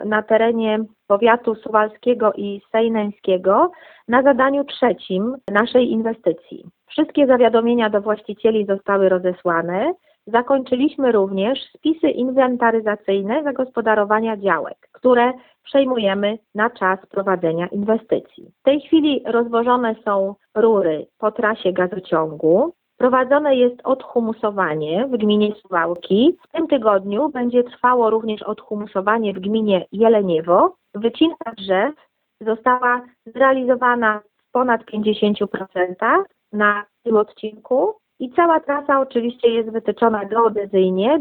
na terenie powiatu suwalskiego i sejneńskiego na zadaniu trzecim naszej inwestycji. Wszystkie zawiadomienia do właścicieli zostały rozesłane. Zakończyliśmy również spisy inwentaryzacyjne zagospodarowania działek, które przejmujemy na czas prowadzenia inwestycji. W tej chwili rozwożone są rury po trasie gazociągu. Prowadzone jest odhumusowanie w gminie Suwałki. W tym tygodniu będzie trwało również odhumusowanie w gminie Jeleniewo. Wycinka drzew została zrealizowana w ponad 50% na tym odcinku i cała trasa oczywiście jest wytyczona geodezyjnie.